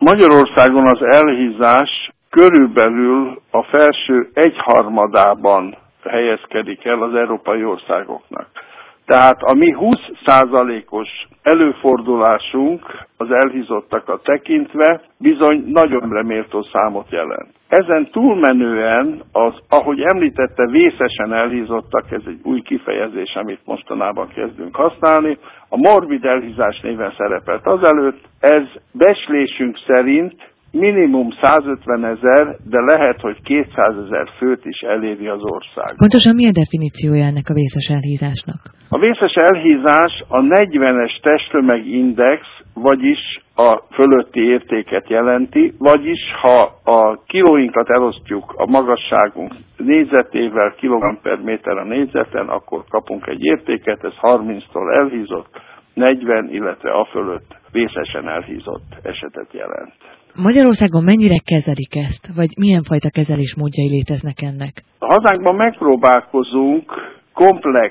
Magyarországon az elhízás körülbelül a felső egyharmadában helyezkedik el az európai országoknak. Tehát a mi 20%-os előfordulásunk az elhízottakat tekintve bizony nagyon reméltó számot jelent. Ezen túlmenően ahogy említette, vészesen elhízottak, ez egy új kifejezés, amit mostanában kezdünk használni, a morbid elhízás néven szerepelt azelőtt, ez becslésünk szerint minimum 150 000, de lehet, hogy 200 000 főt is eléri az ország. Pontosan mi a definíciója ennek a vészes elhízásnak? A vészes elhízás a 40-es testtömegindex, vagyis a fölötti értéket jelenti, vagyis ha a kilóinkat elosztjuk a magasságunk négyzetével, kilogramm per méter a négyzeten, akkor kapunk egy értéket, ez 30-tól elhízott, 40, illetve a fölött vészesen elhízott esetet jelent. Magyarországon mennyire kezelik ezt, vagy milyen fajta kezelésmódjai léteznek ennek? A hazánkban megpróbálkozunk komplex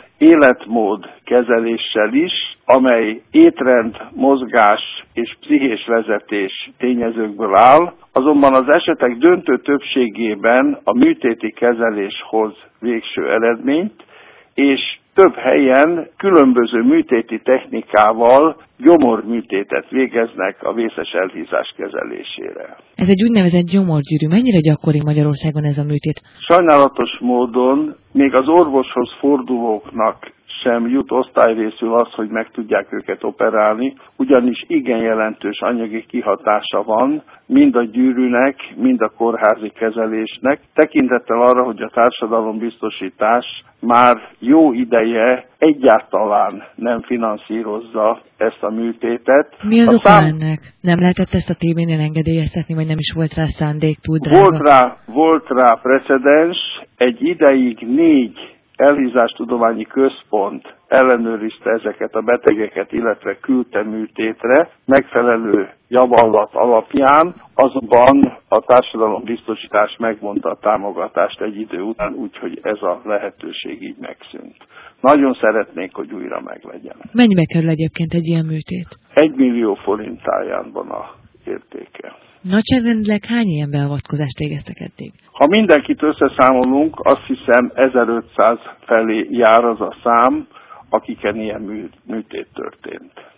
életmód kezeléssel is, amely étrend, mozgás és pszichés vezetés tényezőkből áll, azonban az esetek döntő többségében a műtéti kezelés hoz végső eredményt, és több helyen különböző műtéti technikával gyomorműtétet végeznek a vészes elhízás kezelésére. Ez egy úgynevezett gyomorgyűrű. Mennyire gyakori Magyarországon ez a műtét? Sajnálatos módon még az orvoshoz fordulóknak sem jut osztályrészül az, hogy meg tudják őket operálni, ugyanis igen jelentős anyagi kihatása van mind a gyűrűnek, mind a kórházi kezelésnek, tekintettel arra, hogy a társadalombiztosítás már jó ideje egyáltalán nem finanszírozza ezt a műtétet. Mi az oka ennek? Nem lehetett ezt a tévénél engedélyeztetni, vagy nem is volt rá szándék, túl drága? Volt rá precedens, egy ideig 4 elhízástudományi központ ellenőrizte ezeket a betegeket, illetve küldte műtétre megfelelő javallat alapján, azonban a társadalombiztosítás megvonta a támogatást egy idő után, úgyhogy ez a lehetőség így megszűnt. Nagyon szeretnék, hogy újra meglegyen. Mennyibe kerül egyébként egy ilyen műtét? 1 millió forinttáján van a értéke. Nagyságrendileg hány ilyen beavatkozást végeztek eddig? Ha mindenkit összeszámolunk, azt hiszem 1500 felé jár az a szám, akiken ilyen műtét történt.